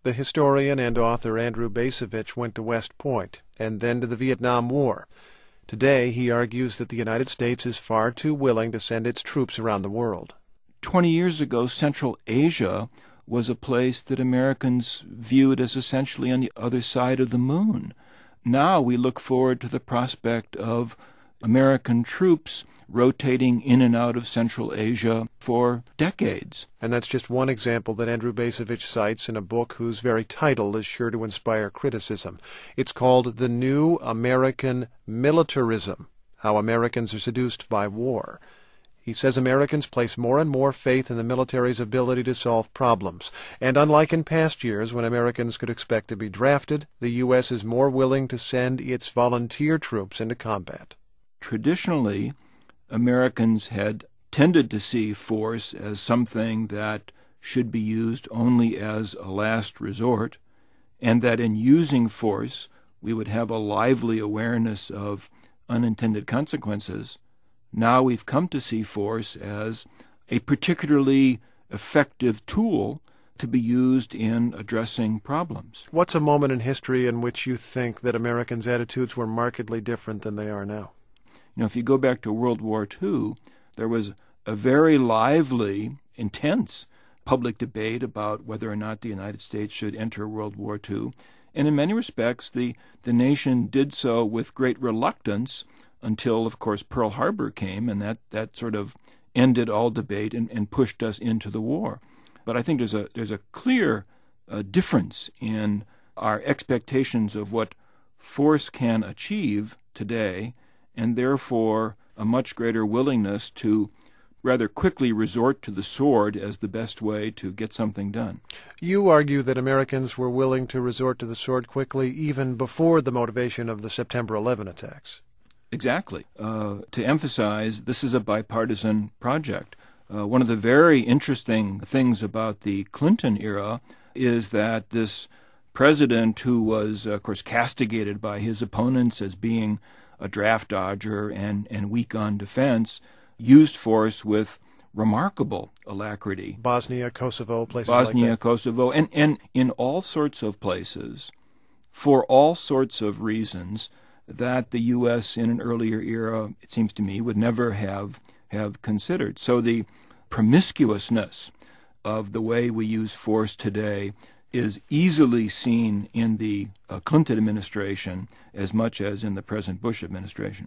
The historian and author Andrew Bacevich went to West Point and then to the Vietnam War. Today, he argues that the United States is far too willing to send its troops around the world. 20 years ago, Central Asia was a place that Americans viewed as essentially on the other side of the moon. Now we look forward to the prospect of American troops rotating in and out of Central Asia for decades. And that's just one example that Andrew Bacevich cites in a book whose very title is sure to inspire criticism. It's called The New American Militarism: How Americans Are Seduced by War. He says Americans place more and more faith in the military's ability to solve problems. And unlike in past years when Americans could expect to be drafted, the U.S. is more willing to send its volunteer troops into combat. Traditionally, Americans had tended to see force as something that should be used only as a last resort, and that in using force we would have a lively awareness of unintended consequences. Now we've come to see force as a particularly effective tool to be used in addressing problems. What's a moment in history in which you think that Americans' attitudes were markedly different than they are now? If you go back to World War II, there was a very lively, intense public debate about whether or not the United States should enter World War II. And in many respects, the nation did so with great reluctance until, of course, Pearl Harbor came, and that sort of ended all debate and pushed us into the war. But I think there's a clear difference in our expectations of what force can achieve today, and therefore a much greater willingness to rather quickly resort to the sword as the best way to get something done. You argue that Americans were willing to resort to the sword quickly even before the motivation of the September 11 attacks. Exactly. To emphasize, this is a bipartisan project. One of the very interesting things about the Clinton era is that this president, who was, of course, castigated by his opponents as being a draft dodger and weak on defense, used force with remarkable alacrity. Bosnia, Kosovo, places like that. Bosnia, Kosovo, and in all sorts of places, for all sorts of reasons that the U.S. in an earlier era, it seems to me, would never have considered. So the promiscuousness of the way we use force today is easily seen in the Clinton administration as much as in the present Bush administration.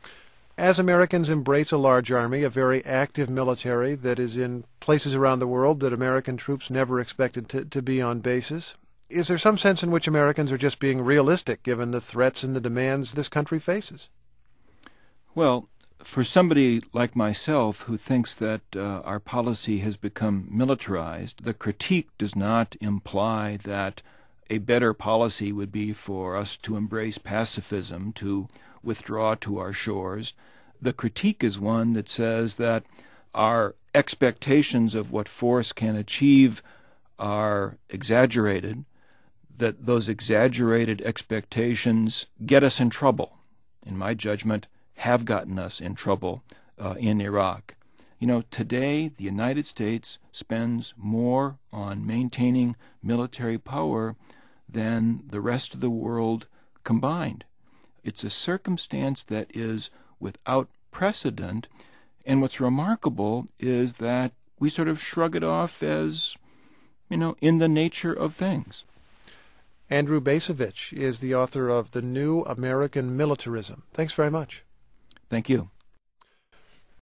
As Americans embrace a large army, a very active military that is in places around the world that American troops never expected to be on bases, is there some sense in which Americans are just being realistic given the threats and the demands this country faces? Well, for somebody like myself who thinks that our policy has become militarized, the critique does not imply that a better policy would be for us to embrace pacifism, to withdraw to our shores. The critique is one that says that our expectations of what force can achieve are exaggerated, that those exaggerated expectations get us in trouble, in my judgment, have gotten us in trouble in Iraq. Today the United States spends more on maintaining military power than the rest of the world combined. It's a circumstance that is without precedent, and what's remarkable is that we sort of shrug it off as, in the nature of things. Andrew Bacevich is the author of The New American Militarism. Thanks very much. Thank you.